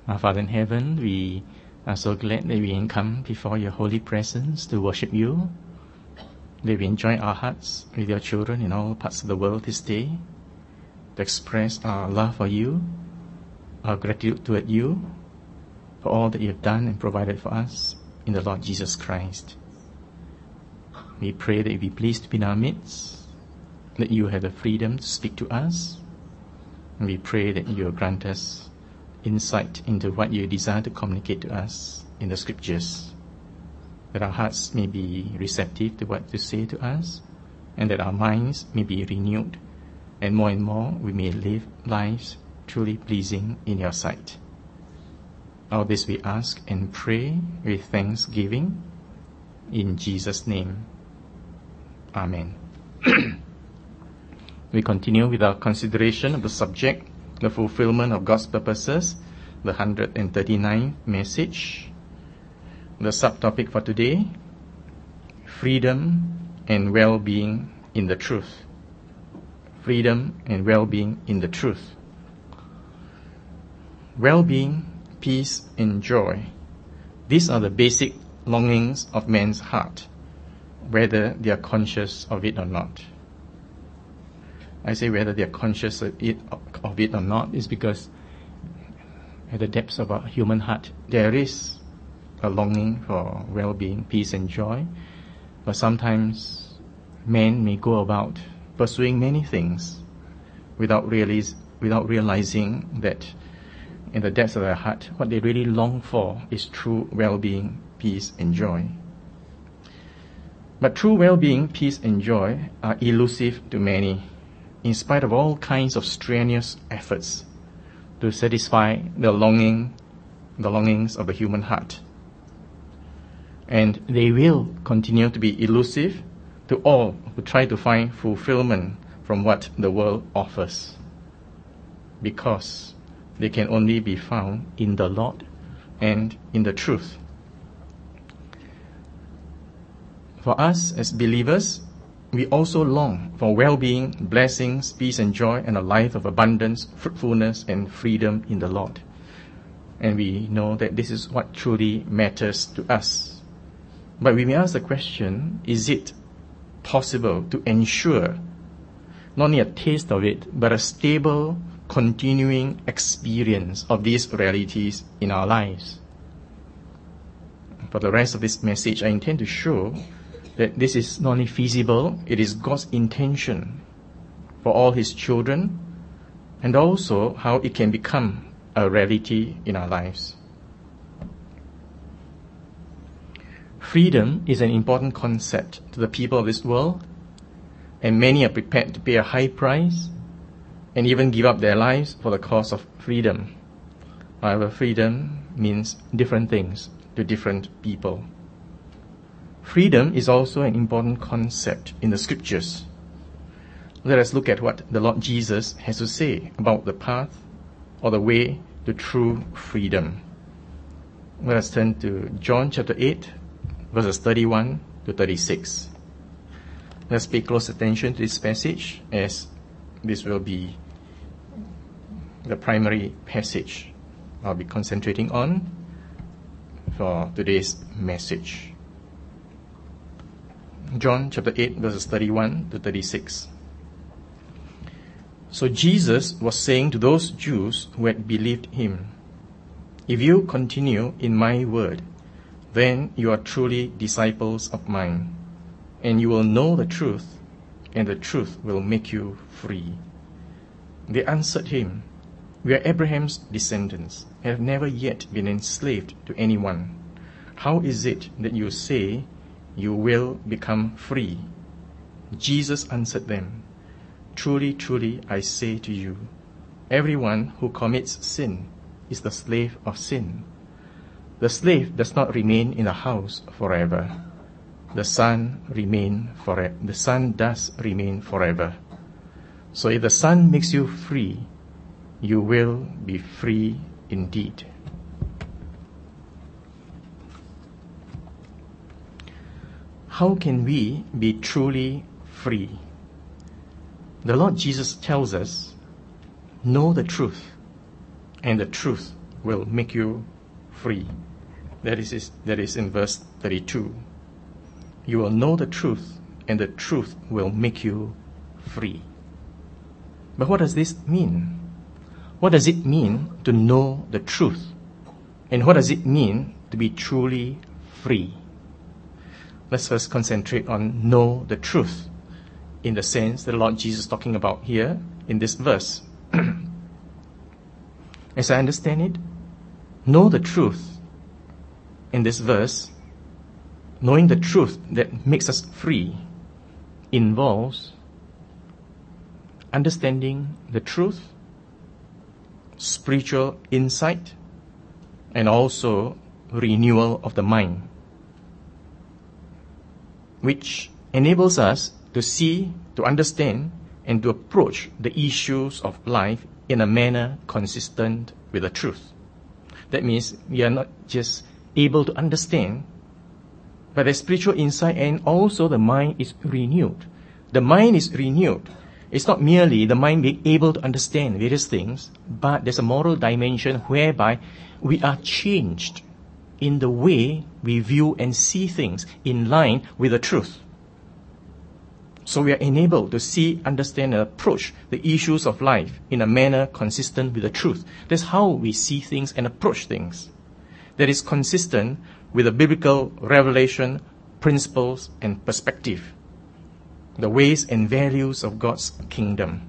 Our Father in heaven, we are so glad that we can come before your holy presence to worship you. That we enjoy our hearts with your children in all parts of the world this day, to express our love for you, our gratitude toward you, for all that you have done and provided for us in the Lord Jesus Christ. We pray that you be pleased to be in our midst, that you have the freedom to speak to us, and we pray that you will grant us insight into what you desire to communicate to us in the Scriptures, that our hearts may be receptive to what you say to us, and that our minds may be renewed, and more we may live lives truly pleasing in your sight. All this we ask and pray with thanksgiving in Jesus' name. Amen. We continue with our consideration of the subject, the fulfillment of God's purposes, the 139th message. The subtopic for today, freedom and well-being in the truth. Freedom and well-being in the truth. Well-being, peace and joy. These are the basic longings of man's heart, whether they are conscious of it or not. I say whether they are conscious of it or not is because at the depths of our human heart there is a longing for well-being, peace and joy. But sometimes men may go about pursuing many things without realizing that in the depths of their heart, what they really long for is true well-being, peace and joy. But true well-being, peace and joy are elusive to many, in spite of all kinds of strenuous efforts to satisfy the longings of the human heart. And they will continue to be elusive to all who try to find fulfillment from what the world offers, because they can only be found in the Lord and in the truth. For us as believers, we also long for well-being, blessings, peace and joy, and a life of abundance, fruitfulness and freedom in the Lord. And we know that this is what truly matters to us. But we may ask the question, is it possible to ensure not only a taste of it, but a stable, continuing experience of these realities in our lives? For the rest of this message, I intend to show that this is not only feasible, it is God's intention for all His children, and also how it can become a reality in our lives. Freedom is an important concept to the people of this world, and many are prepared to pay a high price and even give up their lives for the cause of freedom. However, freedom means different things to different people. Freedom is also an important concept in the Scriptures. Let us look at what the Lord Jesus has to say about the path or the way to true freedom. Let us turn to John chapter 8, verses 31 to 36. Let's pay close attention to this passage, as this will be the primary passage I'll be concentrating on for today's message. John chapter 8, verses 31 to 36. So Jesus was saying to those Jews who had believed him, "If you continue in my word, then you are truly disciples of mine, and you will know the truth, and the truth will make you free." They answered him, "We are Abraham's descendants, and have never yet been enslaved to anyone. How is it that you say you will become free?" Jesus answered them, "Truly, truly, I say to you, everyone who commits sin is the slave of sin. The slave does not remain in the house forever. The Son does remain forever. So if the Son makes you free, you will be free indeed." How can we be truly free? The Lord Jesus tells us, "Know the truth, and the truth will make you free. That is in verse 32. You will know the truth, and the truth will make you free. But what does this mean? What does it mean to know the truth? And what does it mean to be truly free? Let's first concentrate on know the truth, in the sense that the Lord Jesus is talking about here in this verse. As I understand it, know the truth in this verse, knowing the truth that makes us free, involves understanding the truth, spiritual insight, and also renewal of the mind, which enables us to see, to understand, and to approach the issues of life in a manner consistent with the truth. That means we are not just able to understand, but the spiritual insight, and also the mind is renewed. The mind is renewed. It's not merely the mind being able to understand various things, but there's a moral dimension whereby we are changed in the way we view and see things in line with the truth. So we are enabled to see, understand, and approach the issues of life in a manner consistent with the truth. That's how we see things and approach things. That is consistent with the biblical revelation, principles, and perspective, the ways and values of God's kingdom.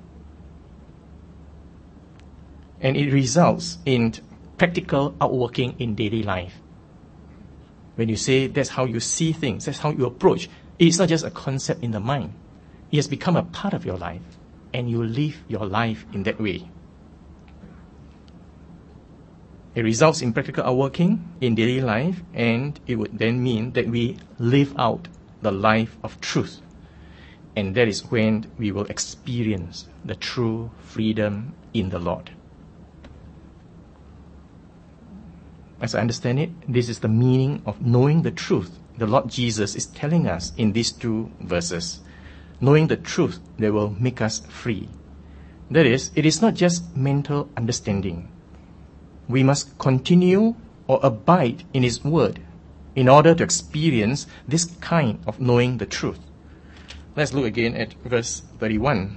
And it results in practical outworking in daily life. When you say that's how you see things, that's how you approach, it's not just a concept in the mind. It has become a part of your life, and you live your life in that way. It results in practical outworking in daily life, and it would then mean that we live out the life of truth. And that is when we will experience the true freedom in the Lord. As I understand it, this is the meaning of knowing the truth the Lord Jesus is telling us in these two verses. Knowing the truth that will make us free. That is, it is not just mental understanding. We must continue or abide in His Word in order to experience this kind of knowing the truth. Let's look again at verse 31.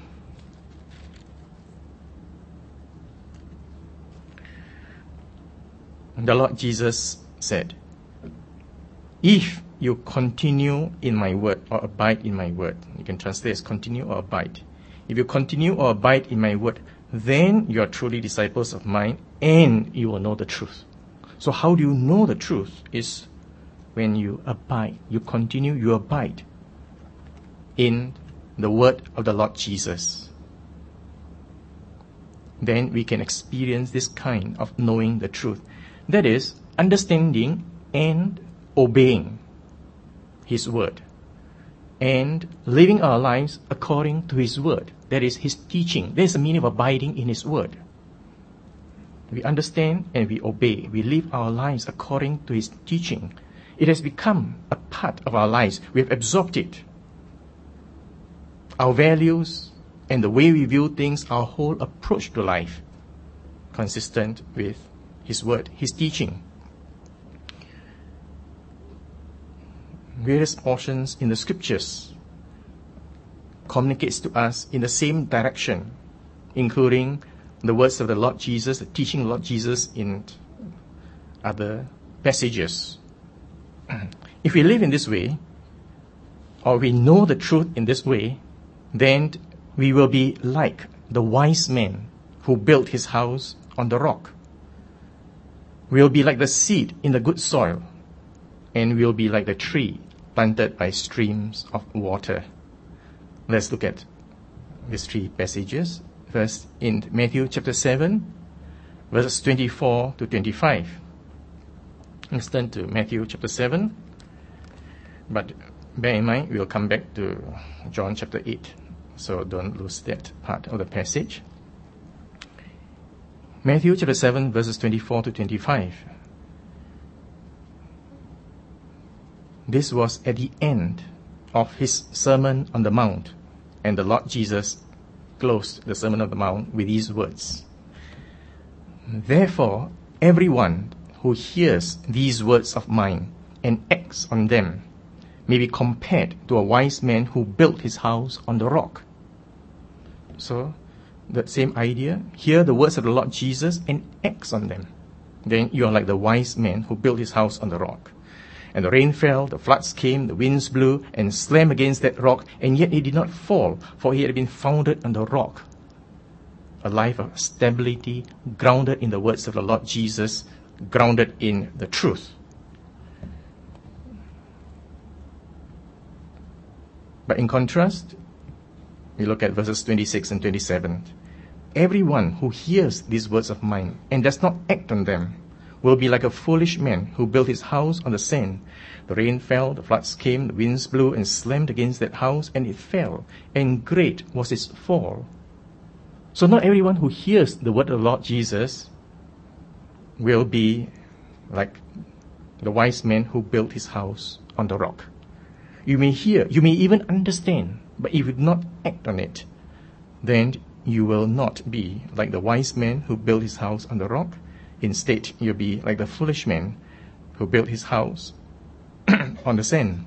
The Lord Jesus said, "If you continue in my word or abide in my word," you can translate as continue or abide. If you continue or abide in my word, then you are truly disciples of mine, and you will know the truth. So how do you know the truth? Is when you abide, you continue, you abide in the word of the Lord Jesus. Then we can experience this kind of knowing the truth. That is, understanding and obeying His word, and living our lives according to His word. That is His teaching. That is the meaning of abiding in His word. We understand and we obey. We live our lives according to His teaching. It has become a part of our lives. We have absorbed it. Our values and the way we view things, our whole approach to life, consistent with His word, His teaching. Various portions in the scriptures communicates to us in the same direction, including the words of the Lord Jesus, the teaching of the Lord Jesus in other passages. If we live in this way, or we know the truth in this way, then we will be like the wise man who built his house on the rock. We will be like the seed in the good soil, and we will be like the tree planted by streams of water. Let's look at these three passages. First, in Matthew chapter 7, verses 24 to 25. Let's turn to Matthew chapter 7. But bear in mind, we'll come back to John chapter 8. So don't lose that part of the passage. Matthew chapter 7, verses 24 to 25. This was at the end of His Sermon on the Mount, and the Lord Jesus closed the Sermon on the Mount with these words. Therefore, everyone who hears these words of mine and acts on them may be compared to a wise man who built his house on the rock. So, the same idea, hear the words of the Lord Jesus and acts on them. Then you are like the wise man who built his house on the rock. And the rain fell, the floods came, the winds blew and slammed against that rock, and yet it did not fall, for it had been founded on the rock. A life of stability, grounded in the words of the Lord Jesus, grounded in the truth. But in contrast, we look at verses 26 and 27. Everyone who hears these words of mine and does not act on them will be like a foolish man who built his house on the sand. The rain fell, the floods came, the winds blew and slammed against that house, and it fell, and great was its fall. So not everyone who hears the word of the Lord Jesus will be like the wise man who built his house on the rock. You may hear, you may even understand, but if you do not act on it, then you will not be like the wise man who built his house on the rock. Instead, you'll be like the foolish man who built his house on the sand.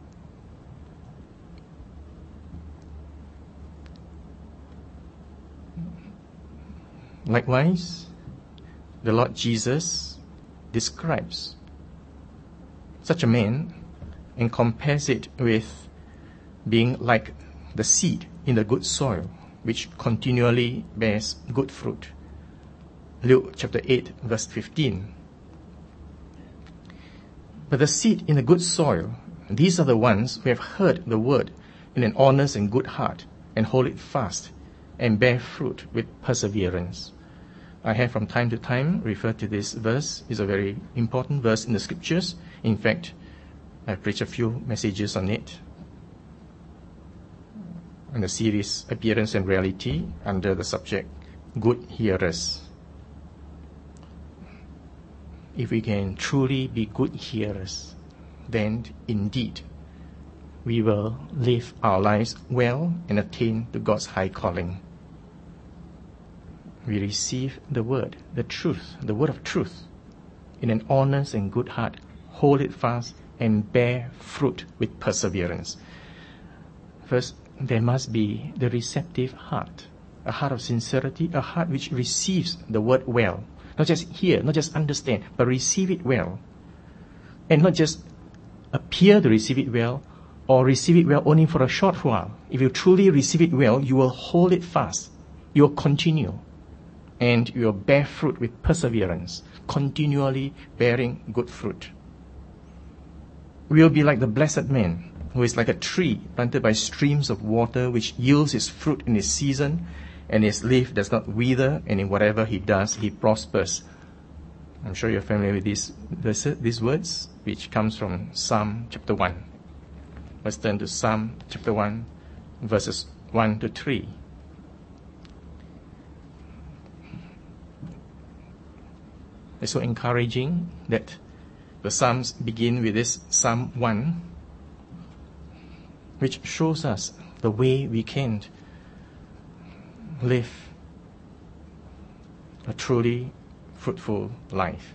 Likewise, the Lord Jesus describes such a man and compares it with being like the seed in the good soil, which continually bears good fruit. Luke chapter 8, verse 15. But the seed in the good soil, these are the ones who have heard the word in an honest and good heart, and hold it fast, and bear fruit with perseverance. I have from time to time referred to this verse. It's a very important verse in the scriptures. In fact, I've preached a few messages on it in the series Appearance and Reality under the subject Good Hearers. If we can truly be good hearers, then indeed we will live our lives well and attain to God's high calling. We receive the word, the truth, the word of truth, in an honest and good heart, hold it fast, and bear fruit with perseverance. First, there must be the receptive heart, a heart of sincerity, a heart which receives the word well. Not just hear, not just understand, but receive it well. And not just appear to receive it well, or receive it well only for a short while. If you truly receive it well, you will hold it fast. You will continue. And you will bear fruit with perseverance, continually bearing good fruit. We will be like the blessed man, who is like a tree planted by streams of water, which yields its fruit in its season, and his leaf does not wither, and in whatever he does, he prospers. I'm sure you're familiar with these words, which comes from Psalm chapter 1. Let's turn to Psalm chapter 1, verses 1 to 3. It's so encouraging that the Psalms begin with this Psalm 1, which shows us the way we can live a truly fruitful life.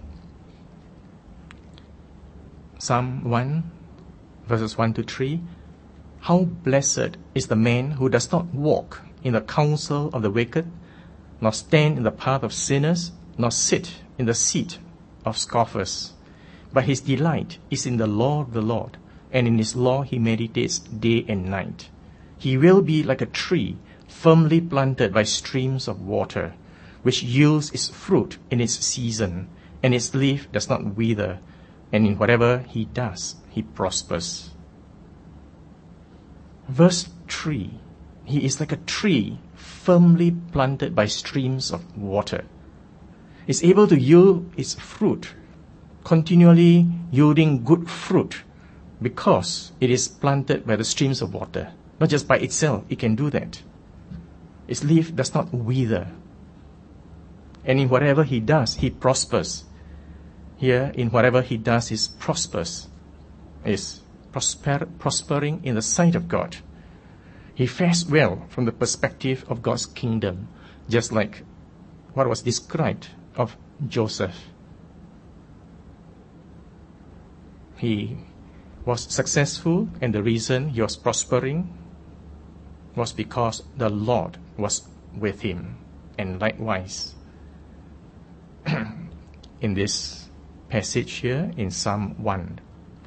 Psalm 1, verses 1 to 3. How blessed is the man who does not walk in the counsel of the wicked, nor stand in the path of sinners, nor sit in the seat of scoffers. But his delight is in the law of the Lord, and in his law he meditates day and night. He will be like a tree firmly planted by streams of water, which yields its fruit in its season, and its leaf does not wither, and in whatever he does, he prospers. Verse 3, he is like a tree firmly planted by streams of water. Is able to yield its fruit, continually yielding good fruit, because it is planted by the streams of water. Not just by itself, it can do that. Its leaf does not wither. And in whatever he does, he prospers. Here, in whatever he does, he prospers. Is prospering in the sight of God. He fares well from the perspective of God's kingdom, just like what was described of Joseph. he was successful, and the reason he was prospering was because the Lord was with him. And likewise, in this passage here in Psalm 1,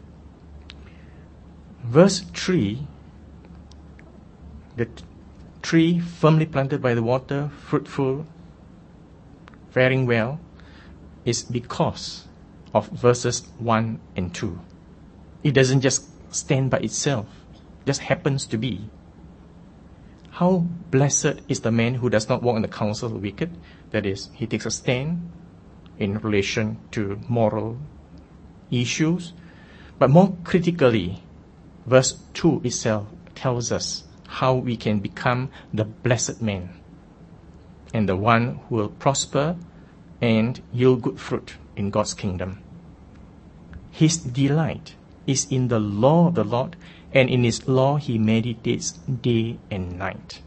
verse 3, the tree firmly planted by the water, fruitful, faring well, is because of verses 1 and 2. It doesn't just stand by itself, just happens to be. How blessed is the man who does not walk in the counsel of the wicked. That is, he takes a stand in relation to moral issues. But more critically, verse 2 itself tells us how we can become the blessed man and the one who will prosper and yield good fruit in God's kingdom. His delight is in the law of the Lord, and in his law he meditates day and night.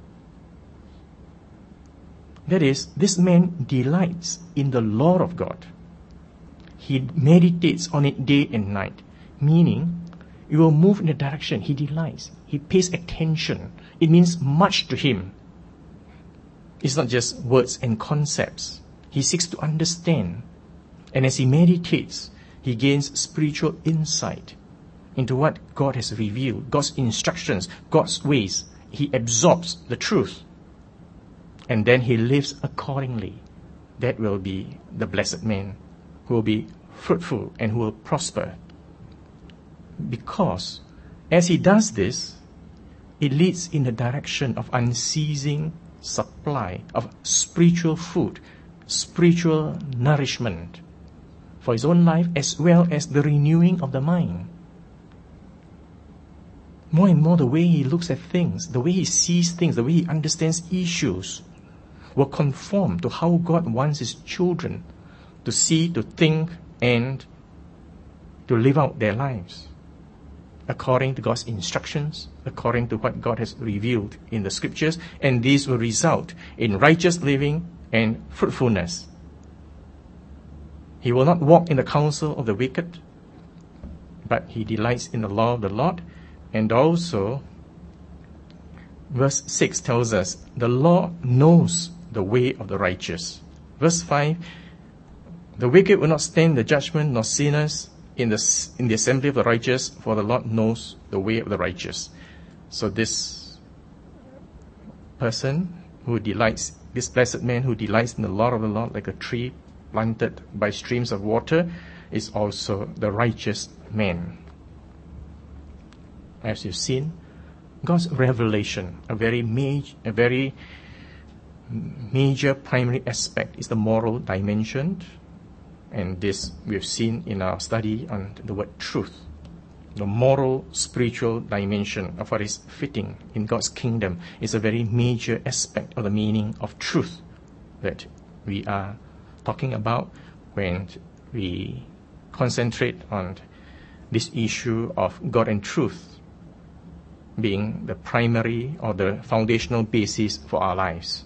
That is, this man delights in the law of God. He meditates on it day and night, meaning he will move in the direction he delights. He pays attention. It means much to him. It's not just words and concepts. He seeks to understand. And as he meditates, he gains spiritual insight into what God has revealed, God's instructions, God's ways. He absorbs the truth. And then he lives accordingly. That will be the blessed man who will be fruitful and who will prosper. Because as he does this, it leads in the direction of unceasing supply of spiritual food, spiritual nourishment for his own life, as well as the renewing of the mind. More and more, the way he looks at things, the way he sees things, the way he understands issues will conform to how God wants his children to see, to think, and to live out their lives according to God's instructions, according to what God has revealed in the scriptures, and these will result in righteous living and fruitfulness. He will not walk in the counsel of the wicked, but he delights in the law of the Lord. And also, verse 6 tells us, the law knows the way of the righteous. Verse 5, the wicked will not stand in the judgment, nor sinners in the assembly of the righteous, for the Lord knows the way of the righteous. So this person who delights, this blessed man who delights in the law of the Lord like a tree planted by streams of water, is also the righteous man. As you've seen, God's revelation, a very major primary aspect is the moral dimension. And this we've seen in our study on the word truth. The moral, spiritual dimension of what is fitting in God's kingdom is a very major aspect of the meaning of truth that we are talking about when we concentrate on this issue of God and truth being the primary or the foundational basis for our lives.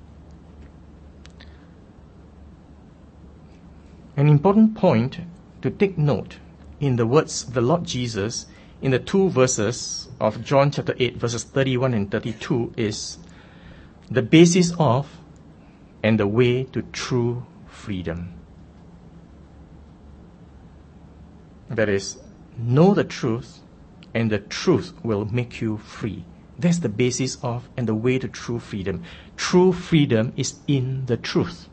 An important point to take note in the words of the Lord Jesus in the two verses of John chapter 8, verses 31 and 32 is the basis of and the way to true freedom. That is, know the truth, and the truth will make you free. That's the basis of and the way to true freedom. True freedom is in the truth.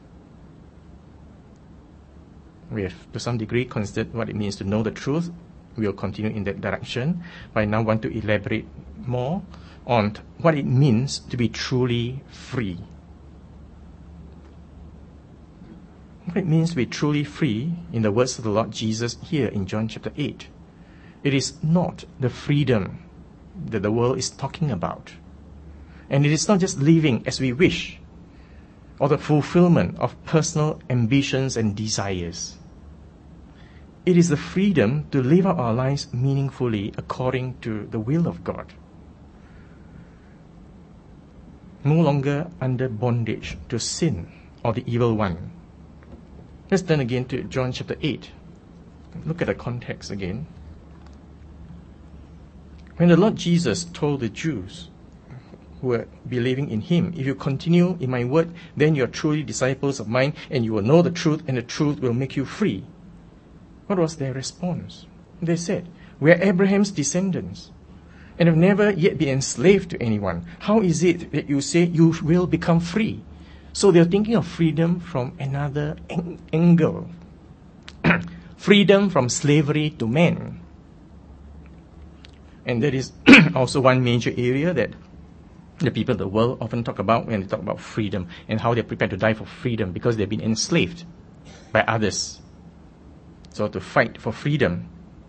We have, to some degree, considered what it means to know the truth. We will continue in that direction. But I now want to elaborate more on what it means to be truly free. What it means to be truly free, in the words of the Lord Jesus here in John chapter 8, it is not the freedom that the world is talking about. And it is not just living as we wish, or the fulfillment of personal ambitions and desires. It is the freedom to live out our lives meaningfully according to the will of God. No longer under bondage to sin or the evil one. Let's turn again to John chapter 8. Look at the context again. When the Lord Jesus told the Jews who were believing in him, if you continue in my word, then you are truly disciples of mine, and you will know the truth, and the truth will make you free. What was their response? They said, we are Abraham's descendants and have never yet been enslaved to anyone. How is it that you say you will become free? So they're thinking of freedom from another angle. Freedom from slavery to men. And that is also one major area that the people of the world often talk about when they talk about freedom and how they're prepared to die for freedom because they've been enslaved by others. So to fight for freedom.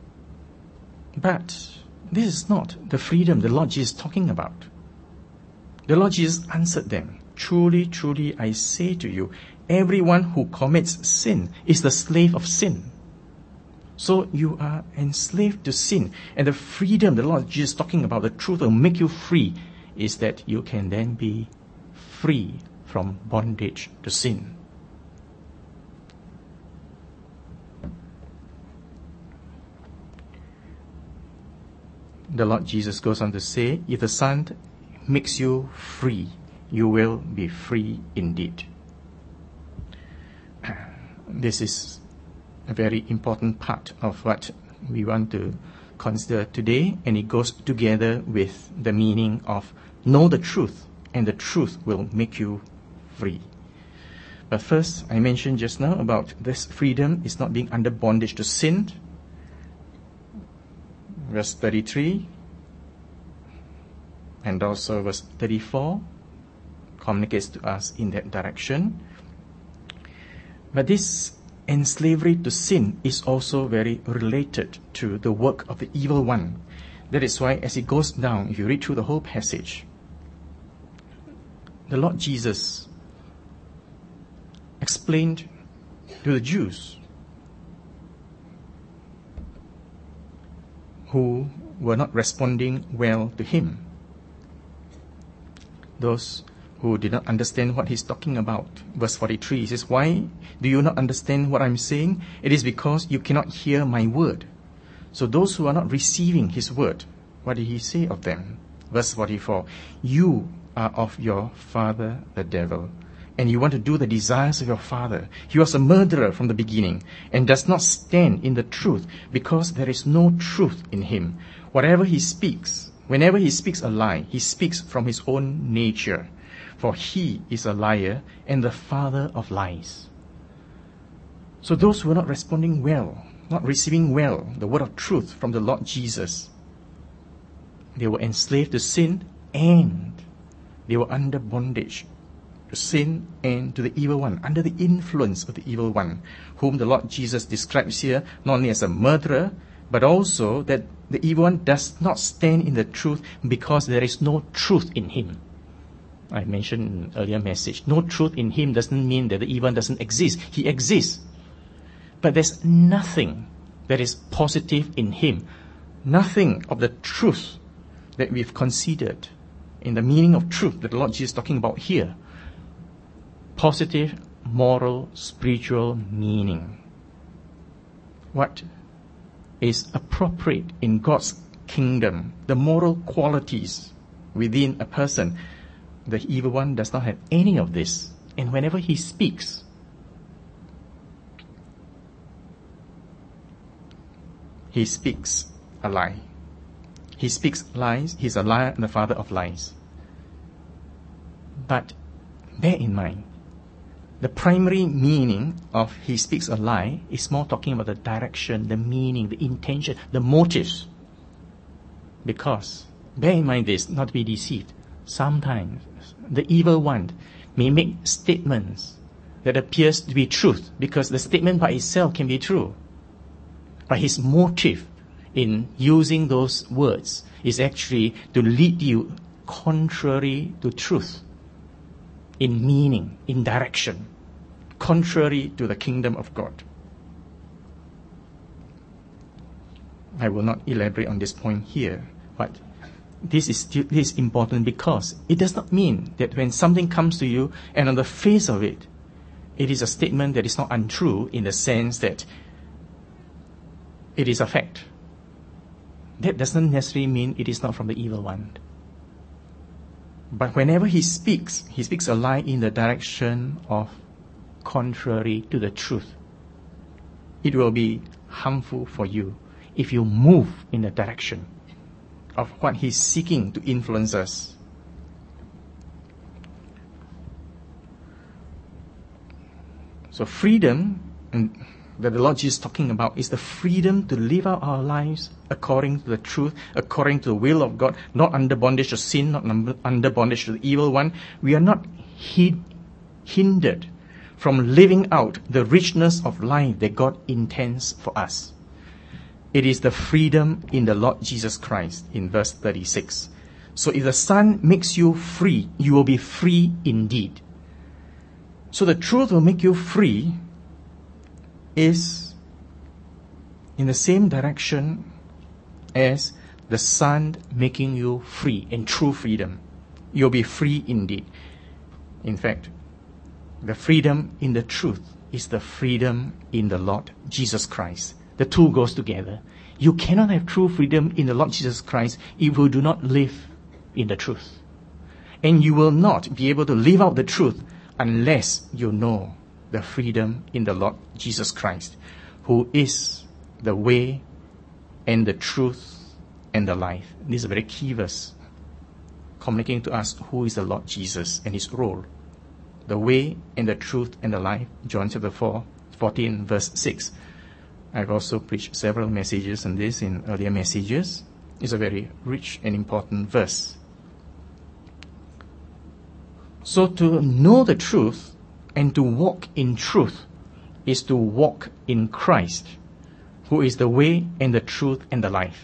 But this is not the freedom the Lord Jesus is talking about. The Lord Jesus answered them, truly, truly, I say to you, everyone who commits sin is the slave of sin. So you are enslaved to sin. And the freedom the Lord Jesus is talking about, the truth will make you free, is that you can then be free from bondage to sin. The Lord Jesus goes on to say, if the Son makes you free, you will be free indeed. This is a very important part of what we want to consider today, and it goes together with the meaning of know the truth, and the truth will make you free. But first, I mentioned just now about this freedom is not being under bondage to sin. Verse 33 and also verse 34 communicates to us in that direction. But this enslavery to sin is also very related to the work of the evil one. That is why as it goes down, if you read through the whole passage, the Lord Jesus explained to the Jews who were not responding well to him, those who did not understand what he's talking about. Verse 43 says, why do you not understand what I'm saying? It is because you cannot hear my word. So those who are not receiving his word, what did he say of them? Verse 44, you are of your father the devil, and you want to do the desires of your father. He was a murderer from the beginning and does not stand in the truth because there is no truth in him. Whatever he speaks, whenever he speaks a lie, he speaks from his own nature, for he is a liar and the father of lies. So those who are not responding well, not receiving well the word of truth from the Lord Jesus, they were enslaved to sin, and they were under bondage to sin and to the evil one, under the influence of the evil one, whom the Lord Jesus describes here not only as a murderer, but also that the evil one does not stand in the truth because there is no truth in him. I mentioned in an earlier message, no truth in him doesn't mean that the evil one doesn't exist. He exists. But there's nothing that is positive in him. Nothing of the truth that we've considered in the meaning of truth that the Lord Jesus is talking about here. Positive, moral, spiritual meaning. What is appropriate in God's kingdom, the moral qualities within a person. The evil one does not have any of this. And whenever he speaks, he speaks a lie. He speaks lies. He's a liar and the father of lies. But bear in mind, the primary meaning of he speaks a lie is more talking about the direction, the meaning, the intention, the motives. Because, bear in mind this, not to be deceived, sometimes the evil one may make statements that appears to be truth because the statement by itself can be true. But his motive in using those words is actually to lead you contrary to truth, in meaning, in direction, contrary to the kingdom of God. I will not elaborate on this point here, but this is important because it does not mean that when something comes to you and on the face of it, it is a statement that is not untrue in the sense that it is a fact. That doesn't necessarily mean it is not from the evil one. But whenever he speaks a lie in the direction of contrary to the truth. It will be harmful for you if you move in the direction of what he's seeking to influence us. So freedom, and that the Lord Jesus is talking about, is the freedom to live out our lives according to the truth, according to the will of God, not under bondage to sin, not under bondage to the evil one. We are not hindered from living out the richness of life that God intends for us. It is the freedom in the Lord Jesus Christ in verse 36. So if the Son makes you free, you will be free indeed. So the truth will make you free is in the same direction as the Son making you free in true freedom. You'll be free indeed. In fact, the freedom in the truth is the freedom in the Lord Jesus Christ. The two goes together. You cannot have true freedom in the Lord Jesus Christ if you do not live in the truth. And you will not be able to live out the truth unless you know the freedom in the Lord Jesus Christ, who is the way and the truth and the life. This is a very key verse, communicating to us who is the Lord Jesus and his role. The way and the truth and the life, John chapter 14, verse 6. I've also preached several messages on this in earlier messages. It's a very rich and important verse. So to know the truth and to walk in truth is to walk in Christ, who is the way and the truth and the life.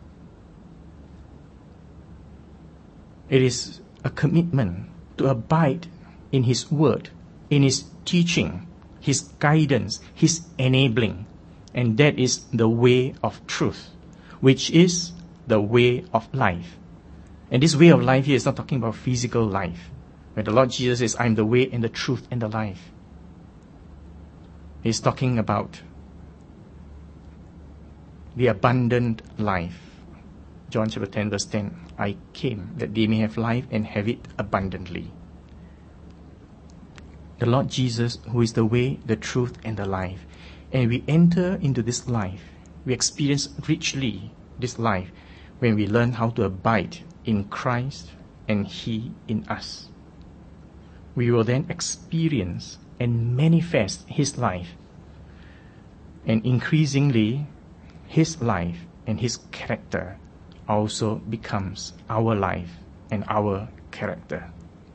It is a commitment to abide in his word, in his teaching, his guidance, his enabling. And that is the way of truth, which is the way of life. And this way of life here is not talking about physical life. When the Lord Jesus says, I am the way and the truth and the life, he's talking about the abundant life. John chapter 10, verse 10, I came that they may have life and have it abundantly. The Lord Jesus, who is the way, the truth, and the life. And we enter into this life, we experience richly this life when we learn how to abide in Christ and he in us. We will then experience and manifest his life. And increasingly, his life and his character also becomes our life and our character.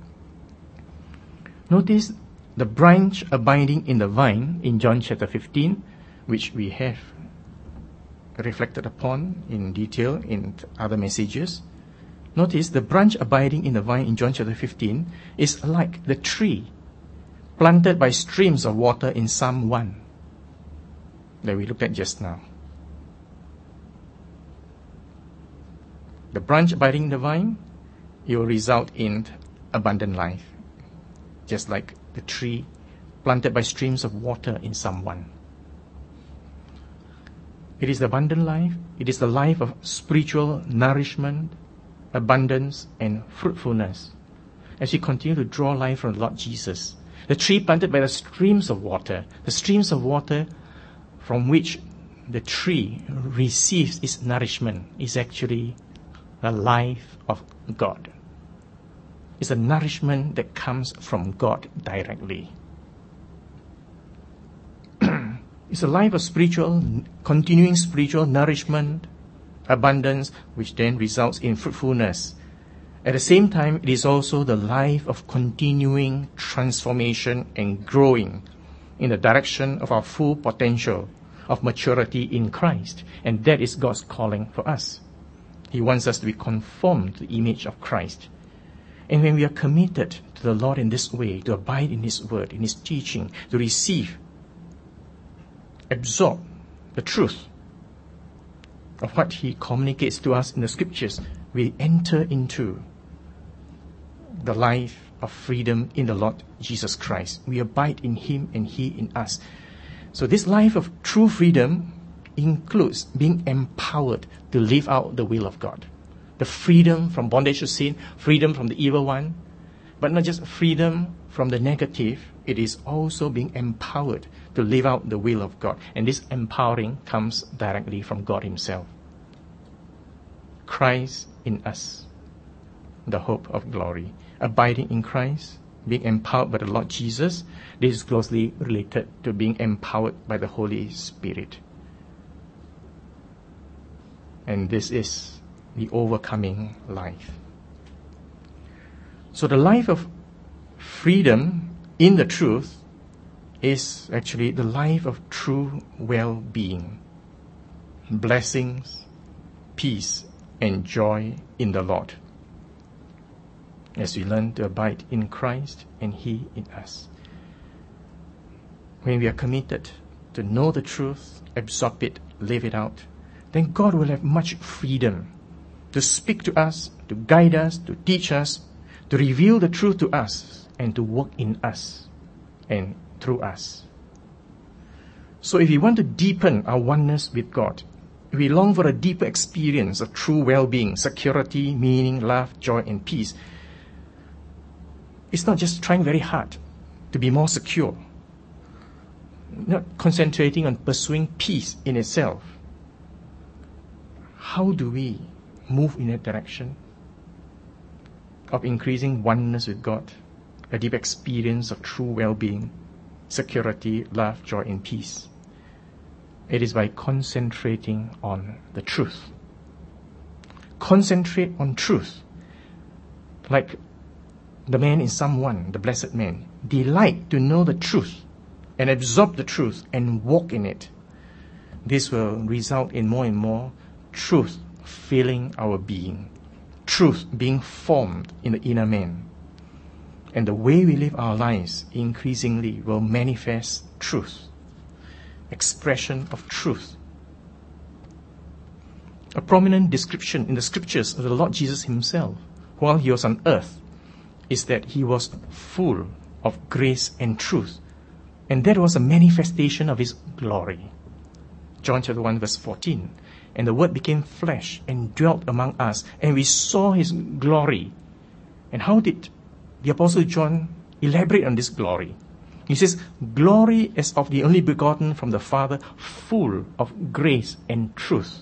Notice the branch abiding in the vine in John chapter 15, which we have reflected upon in detail in other messages. Notice the branch abiding in the vine in John chapter 15 is like the tree planted by streams of water in Psalm 1 that we looked at just now. The branch abiding in the vine, it will result in abundant life, just like the tree planted by streams of water in Psalm 1. It is the abundant life. It is the life of spiritual nourishment, abundance, and fruitfulness. As we continue to draw life from the Lord Jesus, the tree planted by the streams of water from which the tree receives its nourishment, is actually the life of God. It's a nourishment that comes from God directly. It's a life of continuing spiritual nourishment, abundance, which then results in fruitfulness. At the same time, it is also the life of continuing transformation and growing in the direction of our full potential of maturity in Christ. And that is God's calling for us. He wants us to be conformed to the image of Christ. And when we are committed to the Lord in this way, to abide in his word, in his teaching, to receive, absorb the truth of what he communicates to us in the scriptures, we enter into the life of freedom in the Lord Jesus Christ. We abide in him and he in us. So this life of true freedom includes being empowered to live out the will of God. The freedom from bondage to sin, freedom from the evil one, but not just freedom from the negative, it is also being empowered to live out the will of God. And this empowering comes directly from God Himself. Christ in us, the hope of glory. Abiding in Christ, being empowered by the Lord Jesus, this is closely related to being empowered by the Holy Spirit. And this is the overcoming life. So the life of freedom in the truth is actually the life of true well-being, blessings, peace, and joy in the Lord, as we learn to abide in Christ and He in us. When we are committed to know the truth, absorb it, live it out, then God will have much freedom to speak to us, to guide us, to teach us, to reveal the truth to us, and to work in us and through us. So if we want to deepen our oneness with God, if we long for a deeper experience of true well-being, security, meaning, love, joy, and peace, it's not just trying very hard to be more secure, not concentrating on pursuing peace in itself. How do we move in that direction of increasing oneness with God, a deep experience of true well-being, security, love, joy, and peace? It is by concentrating on the truth. Concentrate on truth. Like the man in Psalm 1, the blessed man, delight to know the truth and absorb the truth and walk in it. This will result in more and more truth filling our being, truth being formed in the inner man. And the way we live our lives increasingly will manifest truth, expression of truth. A prominent description in the scriptures of the Lord Jesus Himself while He was on earth is that He was full of grace and truth. And that was a manifestation of His glory. John chapter 1 verse 14. And the Word became flesh and dwelt among us, and we saw His glory. And how did the Apostle John elaborate on this glory? He says, glory as of the only begotten from the Father, full of grace and truth.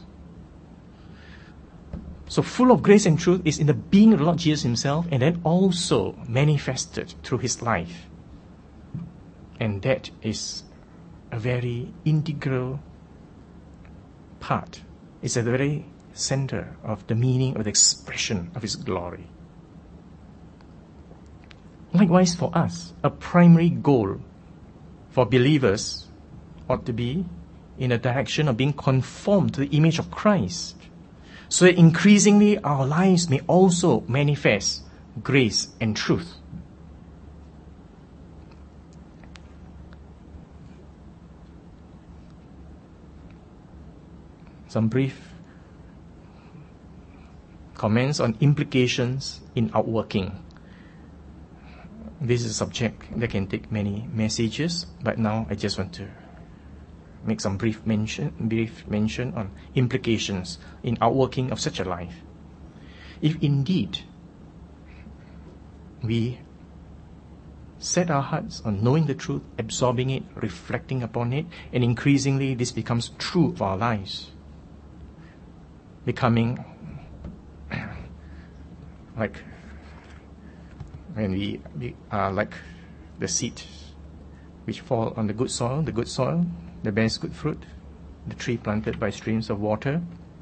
So full of grace and truth is in the being of the Lord Jesus Himself, and then also manifested through His life. And that is a very integral part. It's at the very center of the meaning of the expression of His glory. Likewise for us, a primary goal for believers ought to be in the direction of being conformed to the image of Christ, so that increasingly our lives may also manifest grace and truth. Some brief comments on implications in outworking. This is a subject that can take many messages, but now I just want to make some brief mention on implications in outworking of such a life. If indeed we set our hearts on knowing the truth, absorbing it, reflecting upon it, and increasingly this becomes true of our lives, becoming like when we are like the seed which fall on the good soil that bears good fruit, the tree planted by streams of water.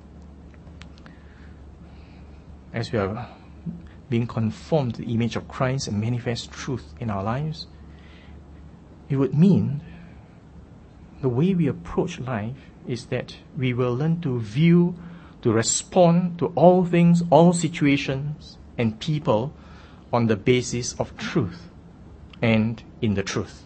As we are being conformed to the image of Christ and manifest truth in our lives, it would mean the way we approach life is that we will learn to view, to respond to all things, all situations and people on the basis of truth and in the truth.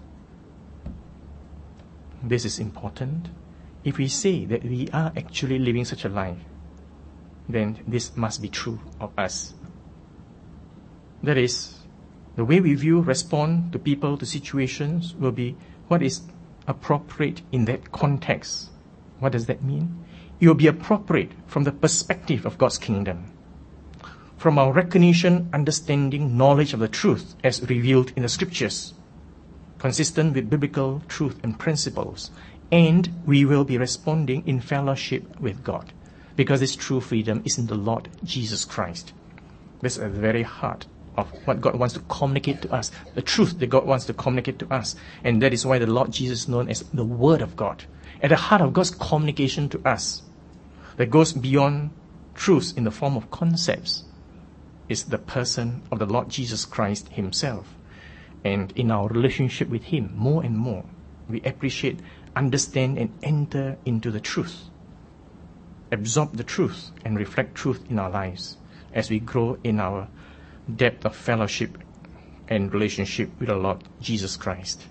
This is important. If we say that we are actually living such a life, then this must be true of us. That is, the way we view, respond to people, to situations will be what is appropriate in that context What does that mean? It will be appropriate from the perspective of God's kingdom, from our recognition, understanding, knowledge of the truth as revealed in the scriptures, consistent with biblical truth and principles, and we will be responding in fellowship with God, because this true freedom is in the Lord Jesus Christ. This is at the very heart of what God wants to communicate to us, the truth that God wants to communicate to us, and that is why the Lord Jesus is known as the Word of God. At the heart of God's communication to us, that goes beyond truths in the form of concepts, is the person of the Lord Jesus Christ himself. And in our relationship with him, more and more, we appreciate, understand, and enter into the truth, absorb the truth, and reflect truth in our lives as we grow in our depth of fellowship and relationship with the Lord Jesus Christ.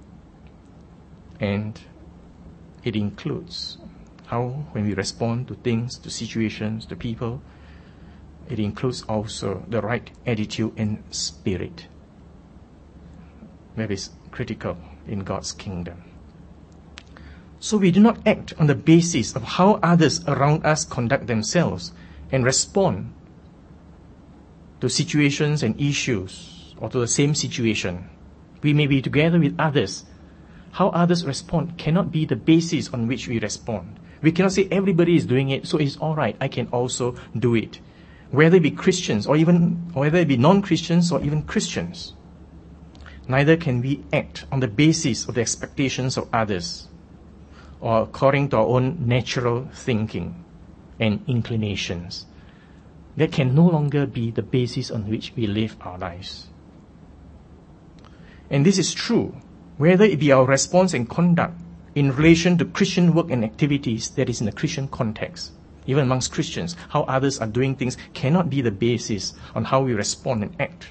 And it includes how, when we respond to things, to situations, to people, it includes also the right attitude and spirit. That is critical in God's kingdom. So we do not act on the basis of how others around us conduct themselves and respond to situations and issues, or to the same situation. We may be together with others. How others respond cannot be the basis on which we respond. We cannot say everybody is doing it, so it's all right, I can also do it. Whether it be Christians or whether it be non-Christians or even Christians. Neither can we act on the basis of the expectations of others or according to our own natural thinking and inclinations. That can no longer be the basis on which we live our lives. And this is true whether it be our response and conduct in relation to Christian work and activities that is in a Christian context. Even amongst Christians, how others are doing things cannot be the basis on how we respond and act.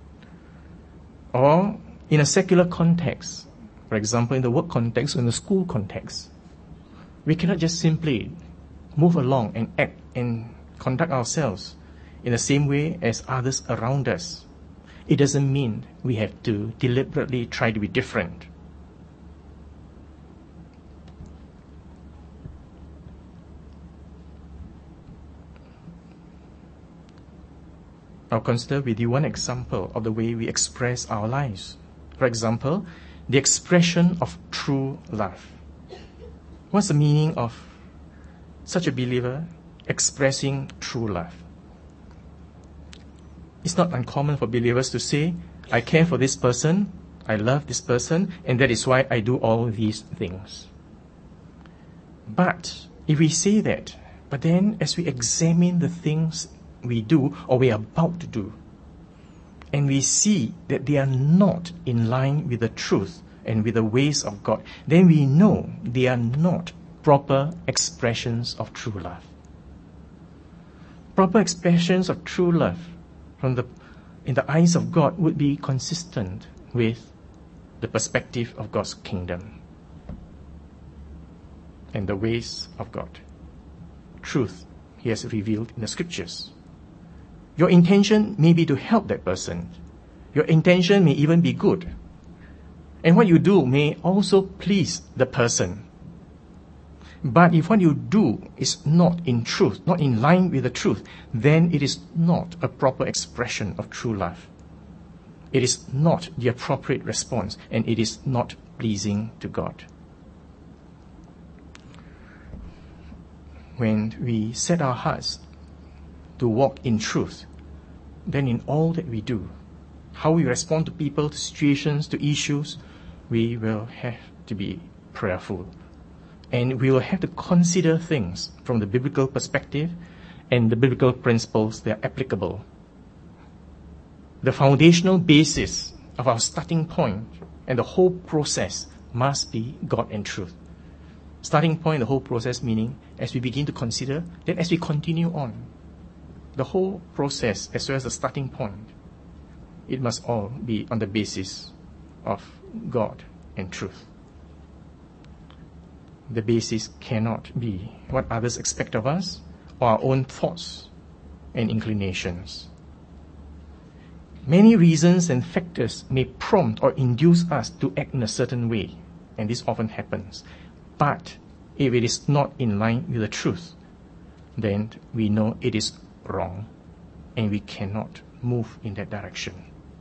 Or in a secular context, for example, in the work context or in the school context, we cannot just simply move along and act and conduct ourselves in the same way as others around us. It doesn't mean we have to deliberately try to be different. I'll consider with you one example of the way we express our lives. For example, the expression of true love. What's the meaning of such a believer expressing true love? It's not uncommon for believers to say, I care for this person, I love this person, and that is why I do all these things. But if we say that, but then as we examine the things we do or we are about to do, and we see that they are not in line with the truth and with the ways of God, then we know they are not proper expressions of true love. Proper expressions of true love in the eyes of God would be consistent with the perspective of God's kingdom and the ways of God. Truth He has revealed in the scriptures. Your intention may be to help that person. Your intention may even be good. And what you do may also please the person. But if what you do is not in truth, not in line with the truth, then it is not a proper expression of true love. It is not the appropriate response, and it is not pleasing to God. When we set our hearts to walk in truth, then in all that we do, how we respond to people, to situations, to issues, we will have to be prayerful. And we will have to consider things from the biblical perspective and the biblical principles that are applicable. The foundational basis of our starting point and the whole process must be God and truth. Starting point, the whole process meaning as we begin to consider, then as we continue on, the whole process as well as the starting point, it must all be on the basis of God and truth. The basis cannot be what others expect of us or our own thoughts and inclinations. Many reasons and factors may prompt or induce us to act in a certain way, and this often happens. But if it is not in line with the truth, then we know it is wrong and we cannot move in that direction.